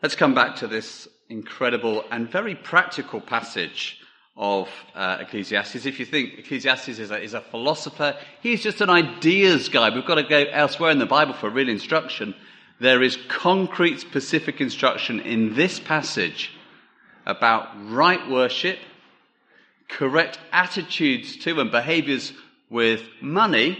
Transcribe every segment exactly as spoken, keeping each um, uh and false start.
Let's come back to this incredible and very practical passage of uh, Ecclesiastes. If you think Ecclesiastes is a, is a philosopher, he's just an ideas guy. We've got to go elsewhere in the Bible for real instruction. There is concrete, specific instruction in this passage about right worship, correct attitudes to and behaviours with money,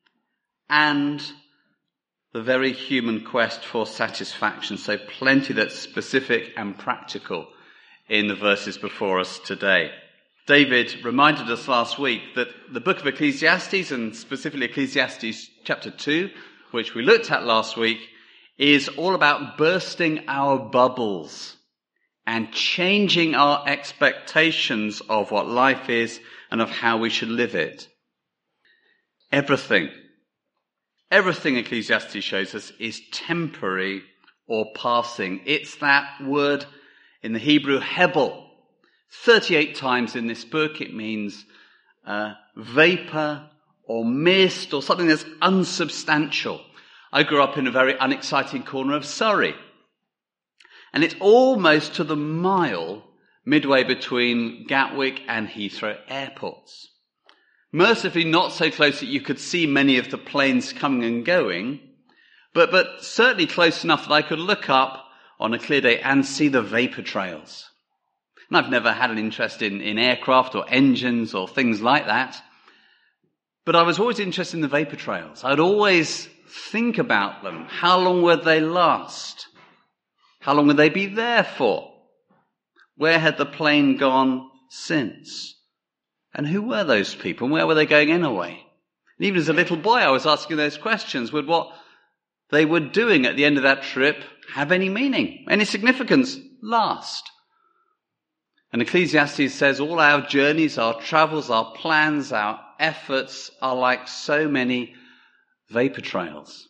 and the very human quest for satisfaction. So plenty that's specific and practical in the verses before us today. David reminded us last week that the book of Ecclesiastes, and specifically Ecclesiastes chapter two, which we looked at last week, is all about bursting our bubbles and changing our expectations of what life is and of how we should live it. Everything, everything Ecclesiastes shows us is temporary or passing. It's that word in the Hebrew, hebel. thirty-eight times in this book it means uh, vapor or mist or something that's unsubstantial. I grew up in a very unexciting corner of Surrey. And it's almost to the mile midway between Gatwick and Heathrow airports. Mercifully not so close that you could see many of the planes coming and going, but, but certainly close enough that I could look up on a clear day and see the vapor trails. And I've never had an interest in, in aircraft or engines or things like that, but I was always interested in the vapor trails. I'd always think about them. How long would they last? How long would they be there for? Where had the plane gone since? And who were those people? And where were they going anyway? And even as a little boy, I was asking those questions. Would what they were doing at the end of that trip have any meaning, any significance, last? And Ecclesiastes says all our journeys, our travels, our plans, our efforts are like so many vapor trails.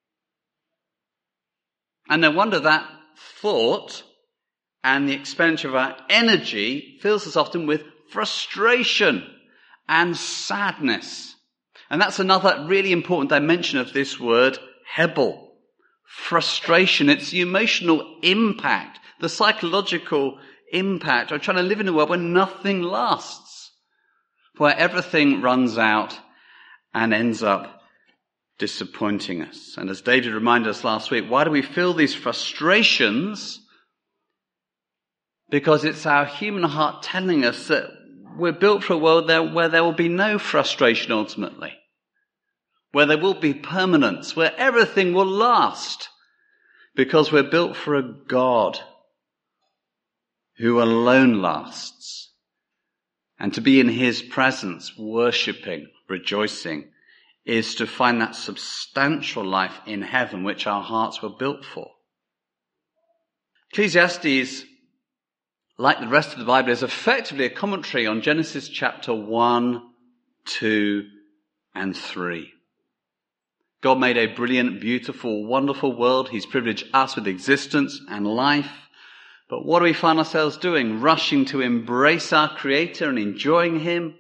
And no wonder that thought and the expenditure of our energy fills us often with frustration and sadness. And that's another really important dimension of this word, hebel. Frustration. It's the emotional impact, the psychological impact of trying to live in a world where nothing lasts, where everything runs out and ends up disappointing us. And as David reminded us last week, why do we feel these frustrations? Because it's our human heart telling us that we're built for a world there where there will be no frustration ultimately, where there will be permanence, where everything will last, because we're built for a God who alone lasts. And to be in his presence, worshipping, rejoicing, is to find that substantial life in heaven which our hearts were built for. Ecclesiastes, like the rest of the Bible, is effectively a commentary on Genesis chapter one, two, and three. God made a brilliant, beautiful, wonderful world. He's privileged us with existence and life. But what do we find ourselves doing? Rushing to embrace our Creator and enjoying him?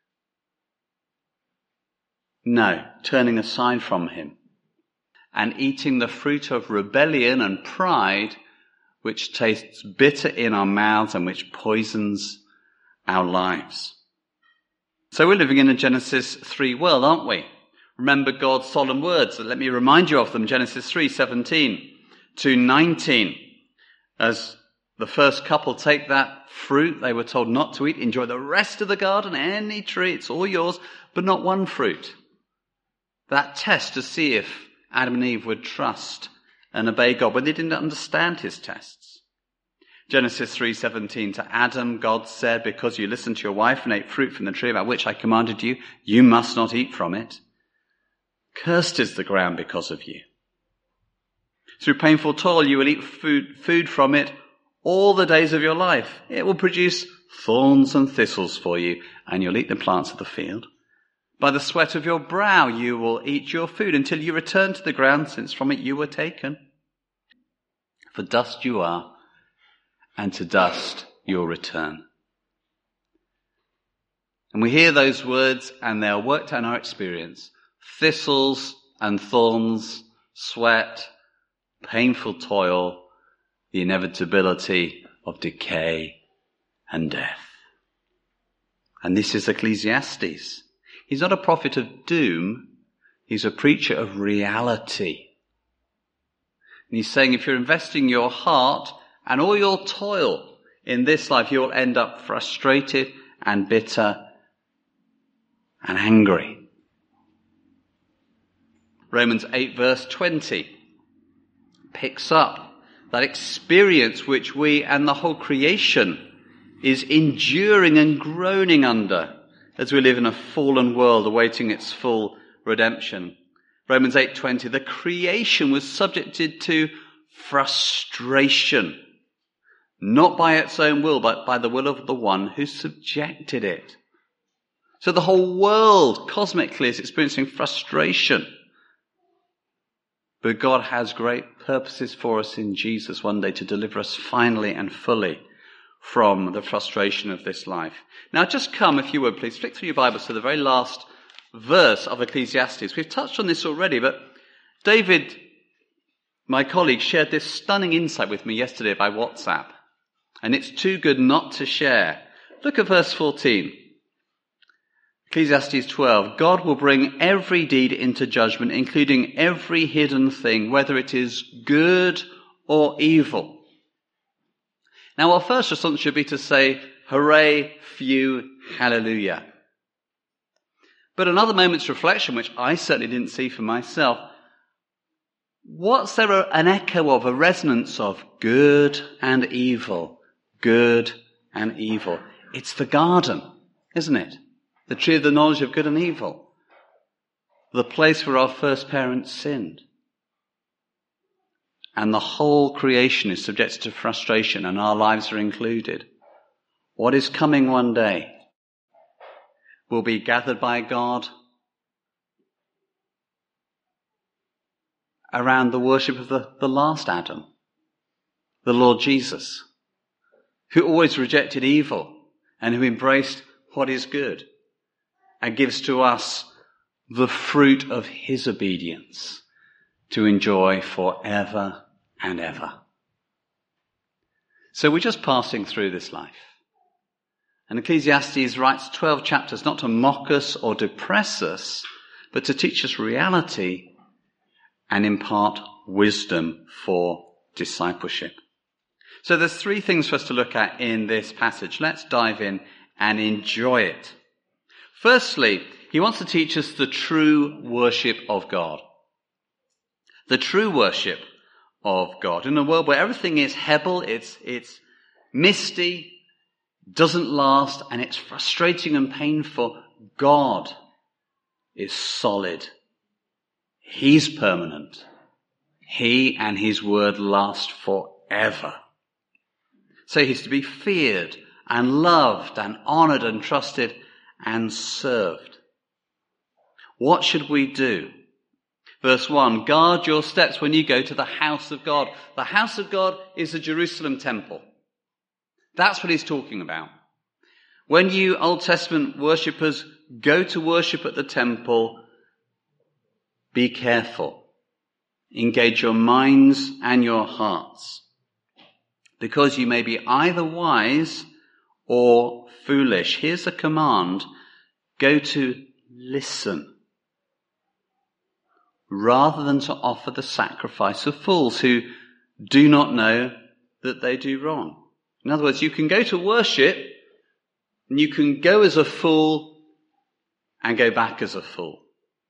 No, turning aside from him and eating the fruit of rebellion and pride, which tastes bitter in our mouths and which poisons our lives. So we're living in a Genesis three world, aren't we? Remember God's solemn words. Let me remind you of them. Genesis three seventeen to nineteen. As the first couple take that fruit they were told not to eat, enjoy the rest of the garden, any tree, it's all yours, but not one fruit. That test to see if Adam and Eve would trust and obey God when they didn't understand his tests. Genesis three seventeen, to Adam, God said, because you listened to your wife and ate fruit from the tree about which I commanded you, you must not eat from it. Cursed is the ground because of you. Through painful toil you will eat food, food from it all the days of your life. It will produce thorns and thistles for you, and you'll eat the plants of the field. By the sweat of your brow you will eat your food until you return to the ground, since from it you were taken. For dust you are, and to dust you'll return. And we hear those words, and they are worked out in our experience. Thistles and thorns, sweat, painful toil, the inevitability of decay and death. And this is Ecclesiastes. He's not a prophet of doom. He's a preacher of reality. And he's saying if you're investing your heart and all your toil in this life, you'll end up frustrated and bitter and angry. Romans eight verse twenty picks up that experience which we and the whole creation is enduring and groaning under as we live in a fallen world awaiting its full redemption. Romans eight twenty, the creation was subjected to frustration, not by its own will, but by the will of the one who subjected it. So the whole world cosmically is experiencing frustration. But God has great purposes for us in Jesus one day to deliver us finally and fully from the frustration of this life. Now just come, if you would, please flick through your Bibles to the very last verse of Ecclesiastes. We've touched on this already, but David, my colleague, shared this stunning insight with me yesterday by WhatsApp. And it's too good not to share. Look at verse fourteen. Ecclesiastes twelve, God will bring every deed into judgment, including every hidden thing, whether it is good or evil. Now our first response should be to say, hooray, phew, hallelujah. But another moment's reflection, which I certainly didn't see for myself, what's there an echo of, a resonance of good and evil, good and evil? It's the garden, isn't it? The tree of the knowledge of good and evil. The place where our first parents sinned. And the whole creation is subjected to frustration, and our lives are included. What is coming one day will be gathered by God around the worship of the, the last Adam, the Lord Jesus, who always rejected evil and who embraced what is good and gives to us the fruit of his obedience to enjoy forever and ever. So we're just passing through this life. And Ecclesiastes writes twelve chapters not to mock us or depress us, but to teach us reality and impart wisdom for discipleship. So there's three things for us to look at in this passage. Let's dive in and enjoy it. Firstly, he wants to teach us the true worship of God. The true worship of God. In a world where everything is hebel, it's, it's misty, doesn't last, and it's frustrating and painful, God is solid. He's permanent. He and his word last forever. So he's to be feared and loved and honored and trusted and served. What should we do? Verse one, guard your steps when you go to the house of God. The house of God is the Jerusalem temple. That's what he's talking about. When you Old Testament worshippers go to worship at the temple, be careful. Engage your minds and your hearts, because you may be either wise or foolish. Here's a command. Go to listen, rather than to offer the sacrifice of fools who do not know that they do wrong. In other words, you can go to worship, and you can go as a fool and go back as a fool.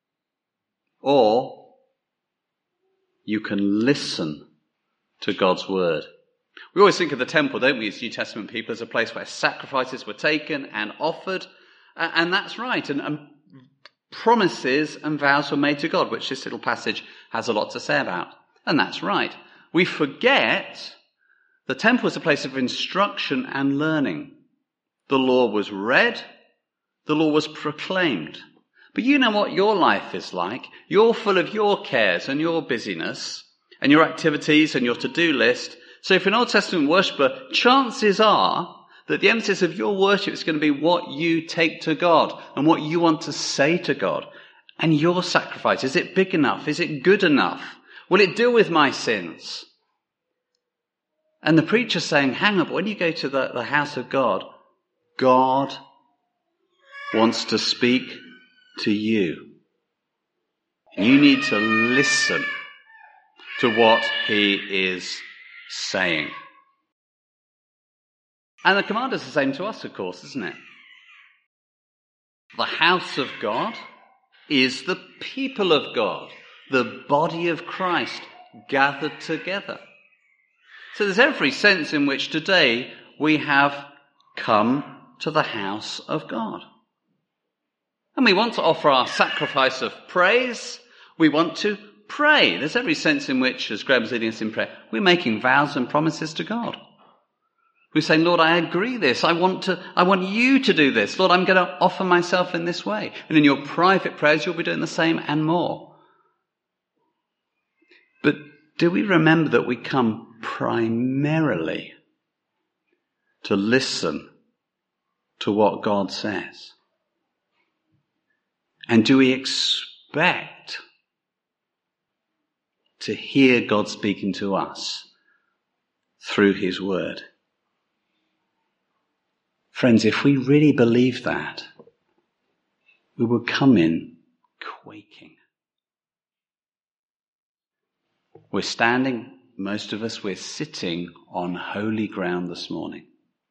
Or you can listen to God's word. We always think of the temple, don't we, as New Testament people, as a place where sacrifices were taken and offered. And that's right. And, and promises and vows were made to God, which this little passage has a lot to say about. And that's right. We forget the temple was a place of instruction and learning. The law was read. The law was proclaimed. But you know what your life is like. You're full of your cares and your busyness and your activities and your to-do list. So if you're an Old Testament worshipper, chances are that the emphasis of your worship is going to be what you take to God and what you want to say to God. And your sacrifice, is it big enough? Is it good enough? Will it deal with my sins? And the preacher's saying, hang on, when you go to the, the house of God, God wants to speak to you. You need to listen to what he is saying. And the command is the same to us, of course, isn't it? The house of God is the people of God, the body of Christ gathered together. So there's every sense in which today we have come to the house of God. And we want to offer our sacrifice of praise. We want to pray. There's every sense in which, as Graham was leading us in prayer, we're making vows and promises to God. We're saying, Lord, I agree this. I want to, I want you to do this. Lord, I'm going to offer myself in this way. And in your private prayers, you'll be doing the same and more. But do we remember that we come primarily to listen to what God says? And do we expect to hear God speaking to us through his word? Friends, if we really believe that, we will come in quaking. We're standing, most of us, we're sitting on holy ground this morning.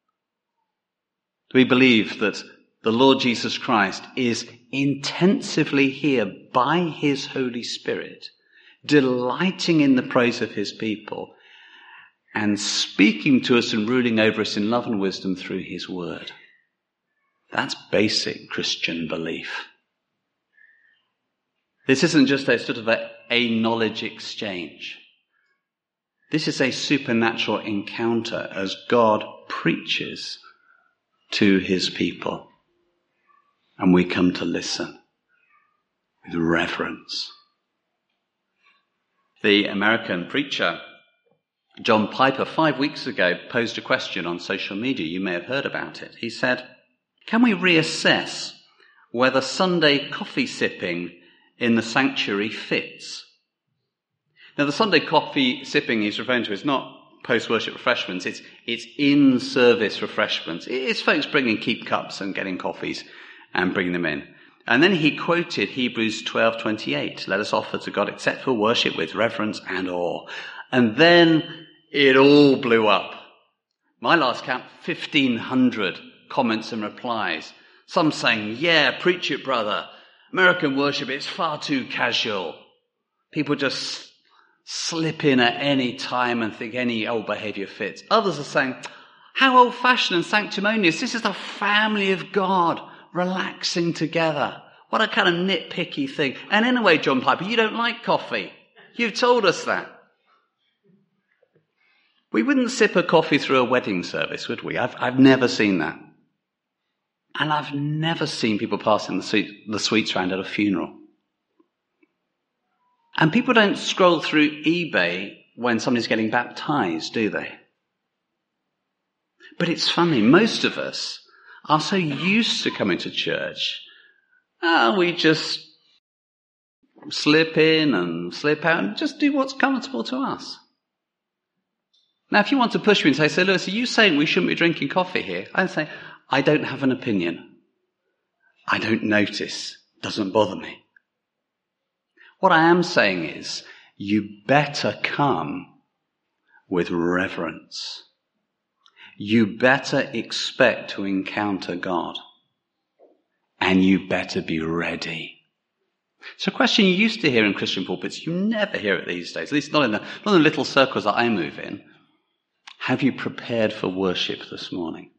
We believe that the Lord Jesus Christ is intensively here by his Holy Spirit, delighting in the praise of his people, and speaking to us and ruling over us in love and wisdom through his word. That's basic Christian belief. This isn't just a sort of a, a knowledge exchange. This is a supernatural encounter as God preaches to his people. And we come to listen with reverence. The American preacher John Piper, five weeks ago, posed a question on social media. You may have heard about it. He said, can we reassess whether Sunday coffee sipping in the sanctuary fits? Now, the Sunday coffee sipping he's referring to is not post-worship refreshments. It's, it's in-service refreshments. It's folks bringing keep cups and getting coffees and bringing them in. And then he quoted Hebrews twelve twenty-eight. Let us offer to God acceptable worship with reverence and awe. And then it all blew up. My last count, fifteen hundred comments and replies. Some saying, yeah, preach it, brother. American worship, it's far too casual. People just slip in at any time and think any old behaviour fits. Others are saying, how old-fashioned and sanctimonious. This is the family of God relaxing together. What a kind of nitpicky thing. And anyway, John Piper, you don't like coffee. You've told us that. We wouldn't sip a coffee through a wedding service, would we? I've, I've never seen that. And I've never seen people passing the, sweet, the sweets round at a funeral. And people don't scroll through eBay when somebody's getting baptized, do they? But it's funny, most of us are so used to coming to church, oh, we just slip in and slip out and just do what's comfortable to us. Now, if you want to push me and say, so Lewis, are you saying we shouldn't be drinking coffee here? I'd say, I don't have an opinion. I don't notice. It doesn't bother me. What I am saying is, you better come with reverence. You better expect to encounter God. And you better be ready. It's a question you used to hear in Christian pulpits. You never hear it these days, at least not in the, not in the little circles that I move in. Have you prepared for worship this morning?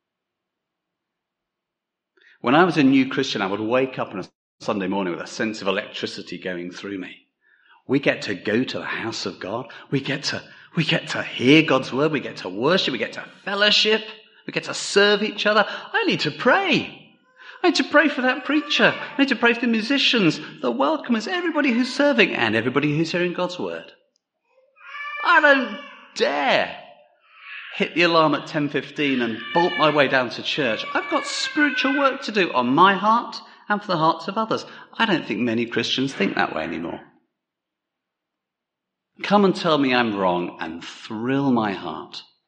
When I was a new Christian, I would wake up on a Sunday morning with a sense of electricity going through me. We get to go to the house of God. We get to, we get to hear God's word. We get to worship. We get to fellowship. We get to serve each other. I need to pray. I need to pray for that preacher. I need to pray for the musicians, the welcomers, everybody who's serving, and everybody who's hearing God's word. I don't dare hit the alarm at ten fifteen and bolt my way down to church. I've got spiritual work to do on my heart and for the hearts of others. I don't think many Christians think that way anymore. Come and tell me I'm wrong and thrill my heart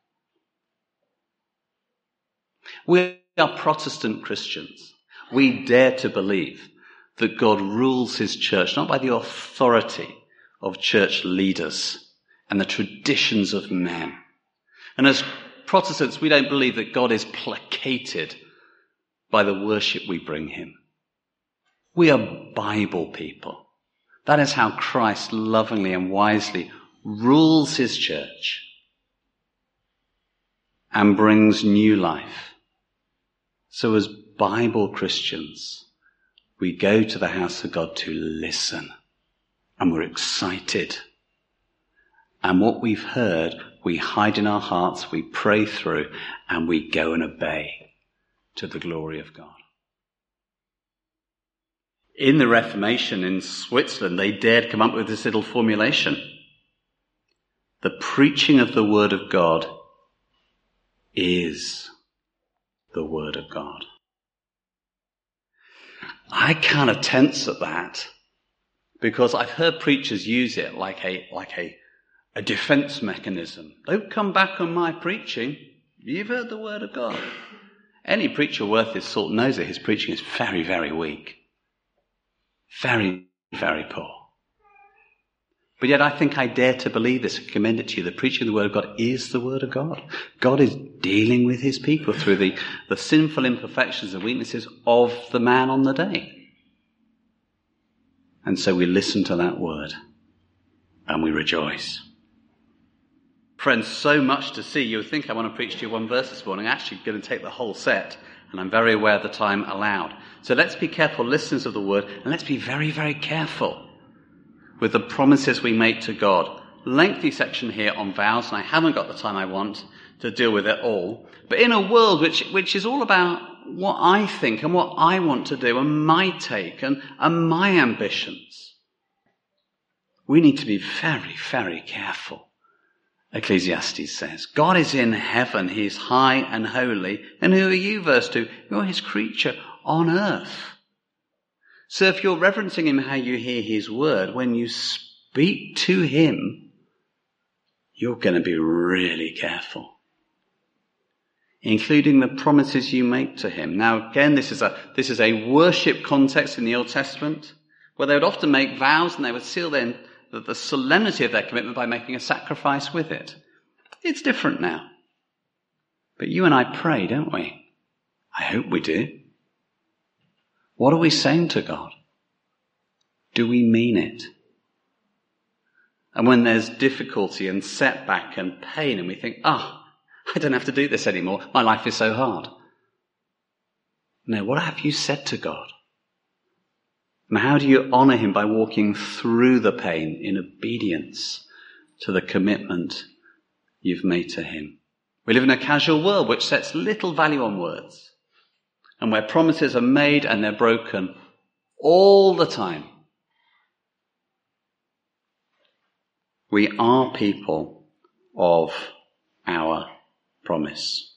We are Protestant Christians. We dare to believe that God rules his church, not by the authority of church leaders and the traditions of men. And as Protestants, we don't believe that God is placated by the worship we bring him. We are Bible people. That is how Christ lovingly and wisely rules his church and brings new life. So as Bible Christians, we go to the house of God to listen, and we're excited. And what we've heard, we hide in our hearts, we pray through, and we go and obey to the glory of God. In the Reformation in Switzerland, they dared come up with this little formulation. The preaching of the Word of God is the Word of God. I kind of tense at that because I've heard preachers use it like a like a, a defense mechanism. Don't come back on my preaching. You've heard the Word of God. Any preacher worth his salt knows that his preaching is very, very weak. Very, very poor. But yet I think I dare to believe this and commend it to you. The preaching of the Word of God is the Word of God. God is dealing with his people through the, the sinful imperfections and weaknesses of the man on the day. And so we listen to that word and we rejoice. Friends, so much to see. You would think I want to preach to you one verse this morning. I'm actually going to take the whole set, and I'm very aware of the time allowed. So let's be careful listeners of the word, and let's be very, very careful with the promises we make to God. Lengthy section here on vows, and I haven't got the time I want to deal with it all. But in a world which which is all about what I think and what I want to do and my take and, and my ambitions, we need to be very, very careful. Ecclesiastes says, God is in heaven, he is high and holy. And who are you, verse two? You're his creature on earth. So if you're reverencing him how you hear his word, when you speak to him, you're going to be really careful, including the promises you make to him. Now, again, this is a this is a worship context in the Old Testament, where they would often make vows and they would seal their The, the solemnity of their commitment by making a sacrifice with it. It's different now. But you and I pray, don't we? I hope we do. What are we saying to God? Do we mean it? And when there's difficulty and setback and pain and we think, ah, oh, I don't have to do this anymore. My life is so hard. No, what have you said to God? And how do you honour him? By walking through the pain in obedience to the commitment you've made to him. We live in a casual world which sets little value on words, and where promises are made and they're broken all the time. We are people of our promise.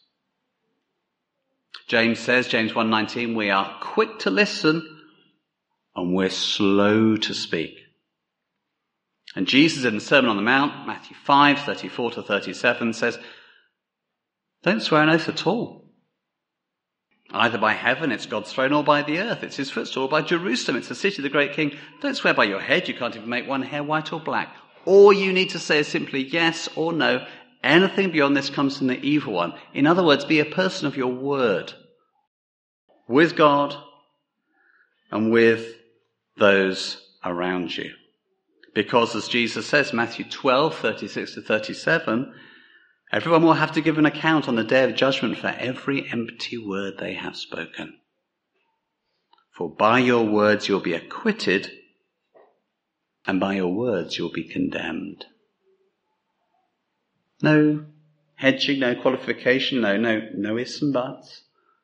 James says, James one nineteen, we are quick to listen and we're slow to speak. And Jesus in the Sermon on the Mount, Matthew five, thirty-four to thirty-seven, says, don't swear an oath at all. Either by heaven, it's God's throne, or by the earth, it's his footstool, or by Jerusalem, it's the city of the great king. Don't swear by your head, you can't even make one hair white or black. All you need to say is simply yes or no. Anything beyond this comes from the evil one. In other words, be a person of your word. With God and with those around you. Because as Jesus says, Matthew twelve, thirty-six to thirty-seven, everyone will have to give an account on the day of judgment for every empty word they have spoken. For by your words you'll be acquitted, and by your words you'll be condemned. No hedging, no qualification, no, no, no ifs and buts.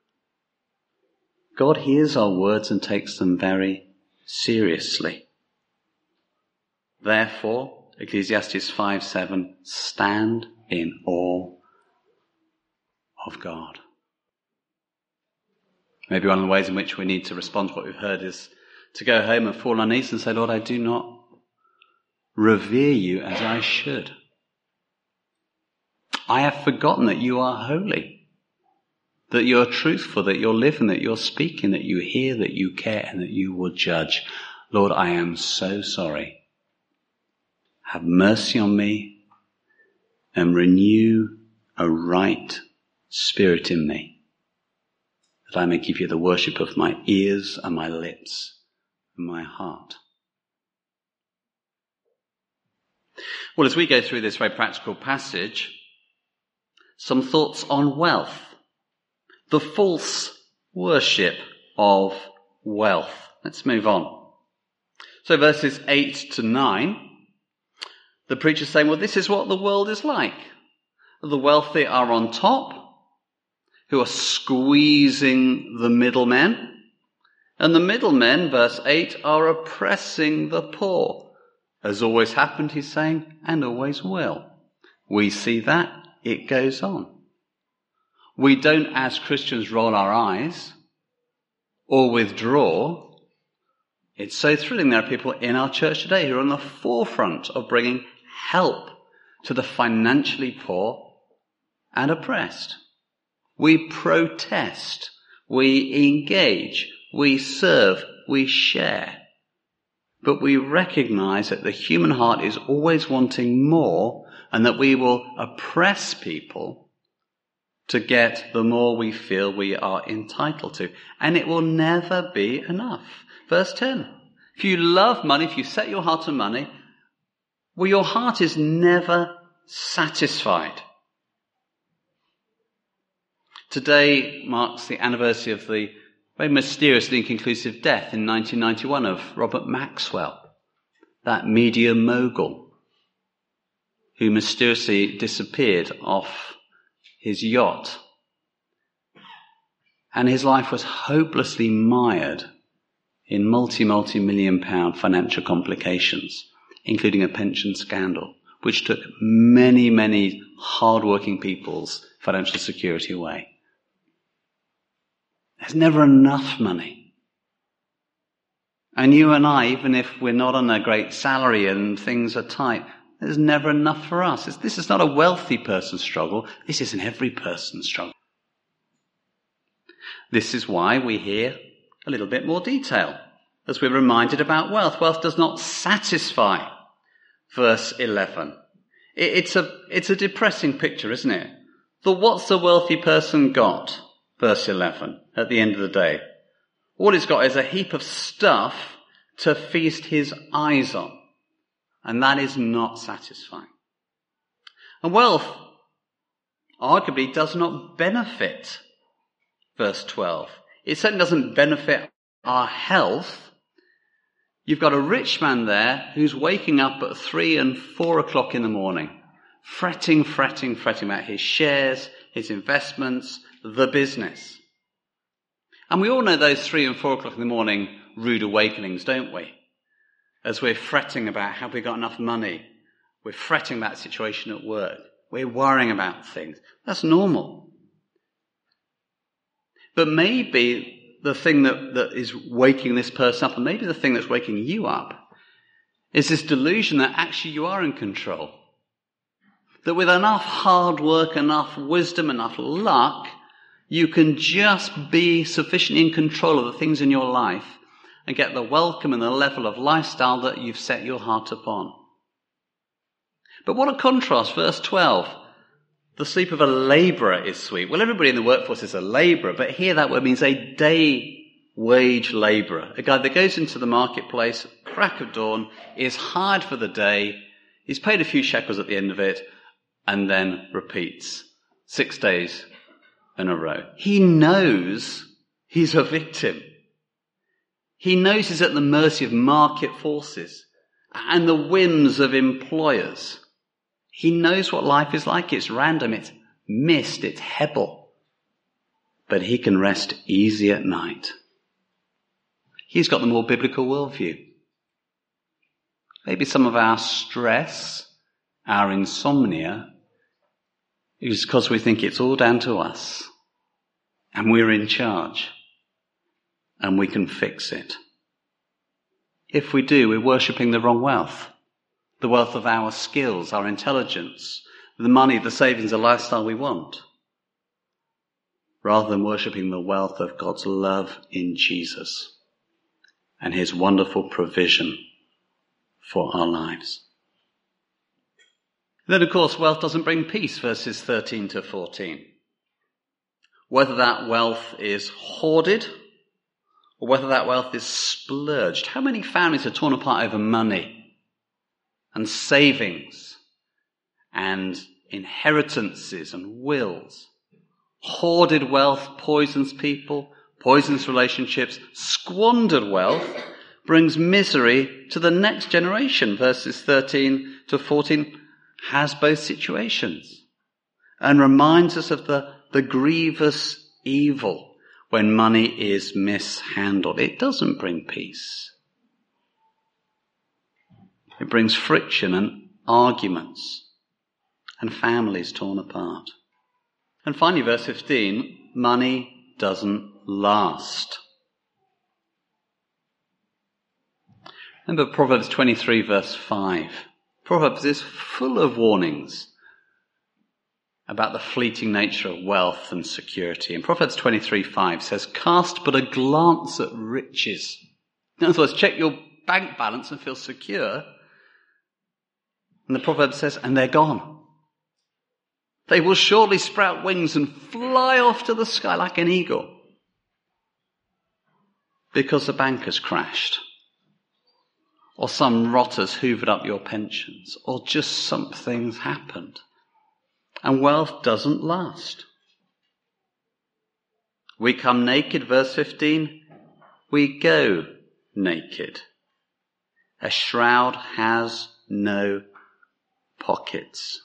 God hears our words and takes them very seriously. Therefore, Ecclesiastes five seven, stand in awe of God. Maybe one of the ways in which we need to respond to what we've heard is to go home and fall on our knees and say, Lord, I do not revere you as I should. I have forgotten that you are holy, that you're truthful, that you're living, that you're speaking, that you hear, that you care, and that you will judge. Lord, I am so sorry. Have mercy on me and renew a right spirit in me, that I may give you the worship of my ears and my lips and my heart. Well, as we go through this very practical passage, some thoughts on wealth, the false worship of wealth. Let's move on. So verses eight to nine, the preacher's saying, well, this is what the world is like. The wealthy are on top, who are squeezing the middlemen, and the middlemen, verse eight, are oppressing the poor. Has always happened, he's saying, and always will. We see that. It goes on. We don't, as Christians, roll our eyes or withdraw. It's so thrilling. There are people in our church today who are on the forefront of bringing help to the financially poor and oppressed. We protest. We engage. We serve. We share. But we recognize that the human heart is always wanting more, and that we will oppress people to get the more we feel we are entitled to. And it will never be enough. Verse ten. If you love money, if you set your heart on money, well, your heart is never satisfied. Today marks the anniversary of the very mysteriously inconclusive death in nineteen ninety-one of Robert Maxwell, that media mogul who mysteriously disappeared off his yacht. And his life was hopelessly mired in multi, multi-million pound financial complications, including a pension scandal, which took many, many hard-working people's financial security away. There's never enough money. And you and I, even if we're not on a great salary and things are tight, there's never enough for us. This is not a wealthy person's struggle. This is an every person's struggle. This is why we hear a little bit more detail as we're reminded about wealth. Wealth does not satisfy. Verse eleven. It's a, it's a depressing picture, isn't it? The what's the wealthy person got? Verse eleven, at the end of the day. All he's got is a heap of stuff to feast his eyes on. And that is not satisfying. And wealth arguably does not benefit. Verse twelve. It certainly doesn't benefit our health. You've got a rich man there who's waking up at three and four o'clock in the morning, fretting, fretting, fretting about his shares, his investments, the business. And we all know those three and four o'clock in the morning rude awakenings, don't we? As we're fretting about have we got enough money. We're fretting about the situation at work. We're worrying about things. That's normal. But maybe the thing that, that is waking this person up, and maybe the thing that's waking you up, is this delusion that actually you are in control. That with enough hard work, enough wisdom, enough luck, you can just be sufficiently in control of the things in your life and get the welcome and the level of lifestyle that you've set your heart upon. But what a contrast, verse twelve. The sleep of a labourer is sweet. Well, everybody in the workforce is a labourer, but here that word means a day wage labourer. A guy that goes into the marketplace, crack of dawn, is hired for the day, he's paid a few shekels at the end of it, and then repeats. Six days in a row. He knows he's a victim. He knows he's at the mercy of market forces and the whims of employers. He knows what life is like. It's random, it's mist, it's hebble. But he can rest easy at night. He's got the more biblical worldview. Maybe some of our stress, our insomnia, is because we think it's all down to us. And we're in charge. And we can fix it. If we do, we're worshipping the wrong wealth. The wealth of our skills, our intelligence, the money, the savings, the lifestyle we want. rather than worshipping the wealth of God's love in Jesus and his wonderful provision for our lives. Then, of course, wealth doesn't bring peace, verses thirteen to fourteen. Whether that wealth is hoarded or whether that wealth is splurged. How many families are torn apart over money and savings and inheritances and wills? Hoarded wealth poisons people, poisons relationships. Squandered wealth brings misery to the next generation. Verses thirteen to fourteen has both situations and reminds us of the, the grievous evil when money is mishandled. It doesn't bring peace. It brings friction and arguments and families torn apart. And finally, verse fifteen, money doesn't last. Remember Proverbs twenty-three, verse five. Proverbs is full of warnings about the fleeting nature of wealth and security. And Proverbs twenty-three, five says, cast but a glance at riches. In other words, check your bank balance and feel secure. And the proverb says, and they're gone. They will surely sprout wings and fly off to the sky like an eagle. Because the bank has crashed. Or some rotters hoovered up your pensions. Or just something's happened. And wealth doesn't last. We come naked, verse fifteen. We go naked. A shroud has no pockets.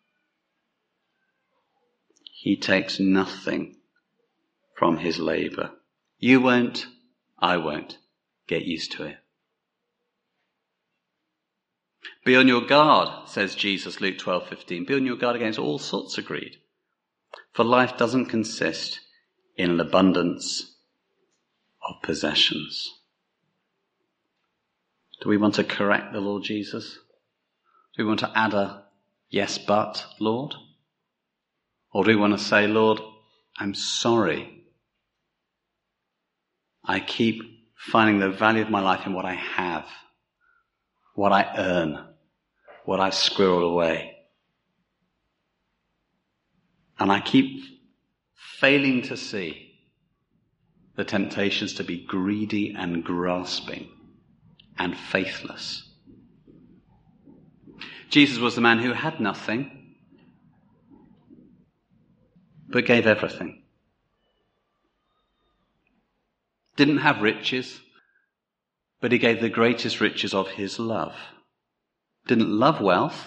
He takes nothing from his labor. You won't, I won't. Get used to it. Be on your guard, says Jesus, Luke twelve fifteen. Be on your guard against all sorts of greed. For life doesn't consist in an abundance of possessions. Do we want to correct the Lord Jesus? Do we want to add a yes but, Lord? Or do we want to say, Lord, I'm sorry. I keep finding the value of my life in what I have, what I earn, what I squirrel away. And I keep failing to see the temptations to be greedy and grasping and faithless. Jesus was the man who had nothing, but gave everything. Didn't have riches, but he gave the greatest riches of his love. Didn't love wealth,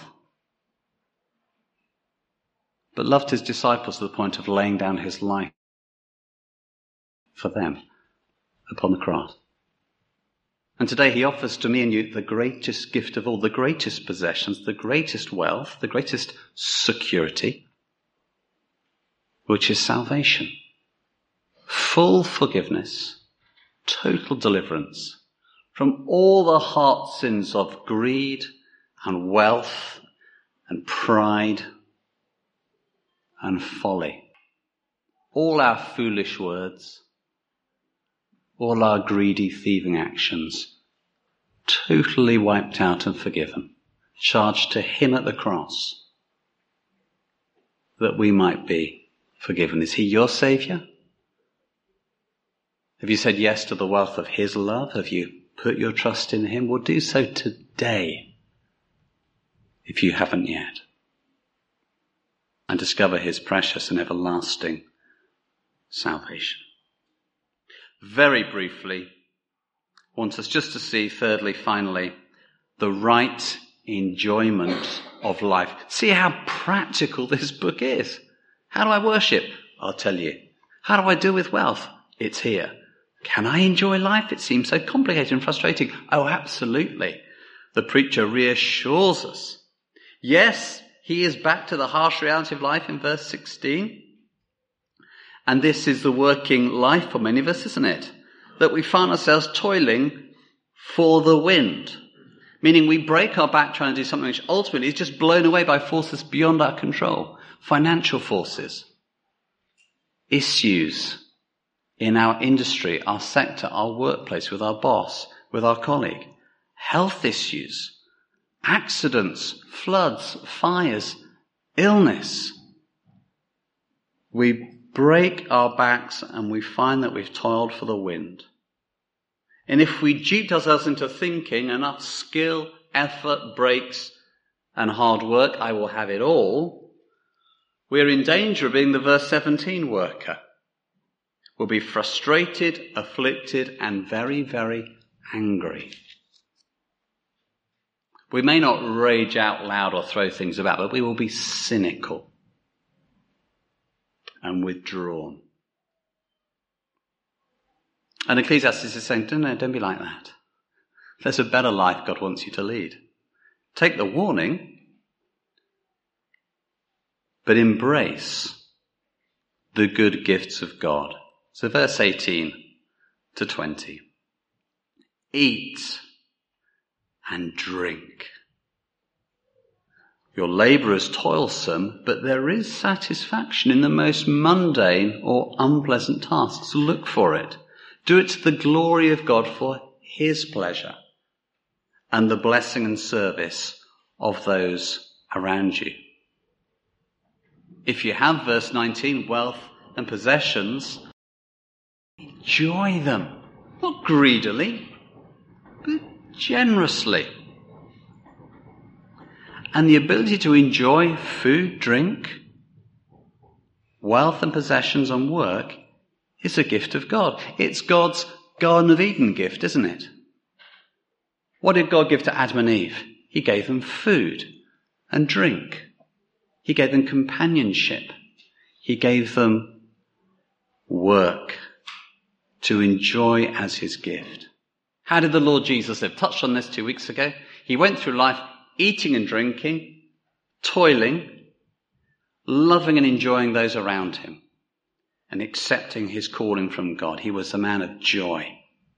but loved his disciples to the point of laying down his life for them upon the cross. And today he offers to me and you the greatest gift of all, the greatest possessions, the greatest wealth, the greatest security, which is salvation. Full forgiveness, total deliverance from all the heart sins of greed and wealth and pride and folly. All our foolish words, all our greedy, thieving actions, totally wiped out and forgiven, charged to him at the cross, that we might be forgiven. Is he your Saviour? Have you said yes to the wealth of his love? Have you put your trust in him? Well, do so today, if you haven't yet, and discover his precious and everlasting salvation. Very briefly, I want us just to see, thirdly, finally, the right enjoyment of life. See how practical this book is. How do I worship? I'll tell you. How do I deal with wealth? It's here. Can I enjoy life? It seems so complicated and frustrating. Oh, absolutely. The preacher reassures us. Yes, he is back to the harsh reality of life in verse sixteen. And this is the working life for many of us, isn't it? That we find ourselves toiling for the wind. Meaning we break our back trying to do something which ultimately is just blown away by forces beyond our control. Financial forces, issues in our industry, our sector, our workplace, with our boss, with our colleague, health issues, accidents, floods, fires, illness. We break our backs and we find that we've toiled for the wind. And if we duped ourselves into thinking enough skill, effort, breaks, and hard work, I will have it all, we're in danger of being the verse seventeen worker. We'll be frustrated, afflicted, and very, very angry. We may not rage out loud or throw things about, but we will be cynical and withdrawn. And Ecclesiastes is saying, no, no, don't be like that. There's a better life God wants you to lead. Take the warning, but embrace the good gifts of God. So verse eighteen to twenty. Eat and drink. Your labour is toilsome, but there is satisfaction in the most mundane or unpleasant tasks. Look for it. Do it to the glory of God for his pleasure and the blessing and service of those around you. If you have, verse nineteen, wealth and possessions, enjoy them. Not greedily, but generously. And the ability to enjoy food, drink, wealth and possessions and work is a gift of God. It's God's Garden of Eden gift, isn't it? What did God give to Adam and Eve? He gave them food and drink. He gave them companionship. He gave them work to enjoy as his gift. How did the Lord Jesus live? Touched on this two weeks ago. He went through life eating and drinking, toiling, loving and enjoying those around him, and accepting his calling from God. He was a man of joy.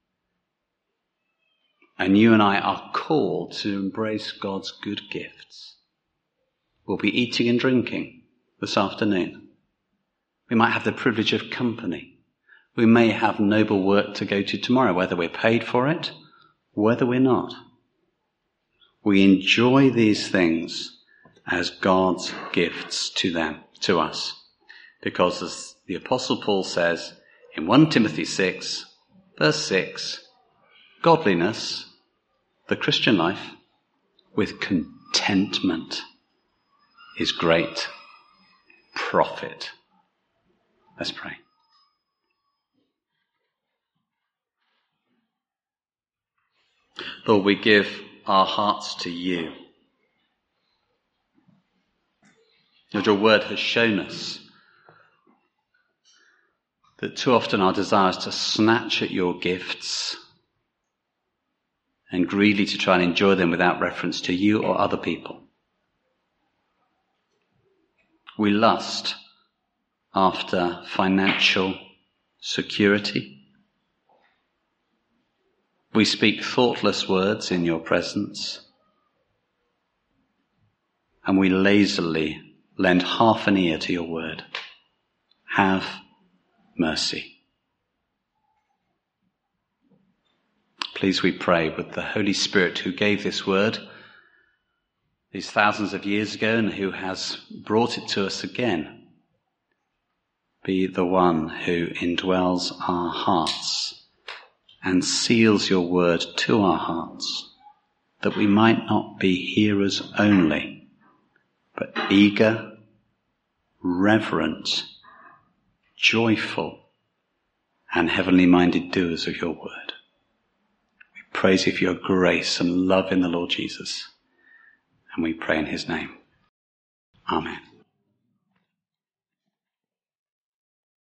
And you and I are called to embrace God's good gifts. We'll be eating and drinking this afternoon. We might have the privilege of company. We may have noble work to go to tomorrow, whether we're paid for it, whether we're not. We enjoy these things as God's gifts to them, to us. Because as the Apostle Paul says in First Timothy six, verse six, godliness, the Christian life, with contentment is great profit. Let's pray. Lord, we give our hearts to you. Lord, your word has shown us that too often our desire is to snatch at your gifts and greedily to try and enjoy them without reference to you or other people. We lust after financial security. We speak thoughtless words in your presence. And we lazily lend half an ear to your word. Have mercy. Please, we pray, with the Holy Spirit who gave this word these thousands of years ago and who has brought it to us again, be the one who indwells our hearts and seals your word to our hearts, that we might not be hearers only, but eager, reverent, joyful, and heavenly minded doers of your word. We praise you for your grace and love in the Lord Jesus, and we pray in his name. Amen.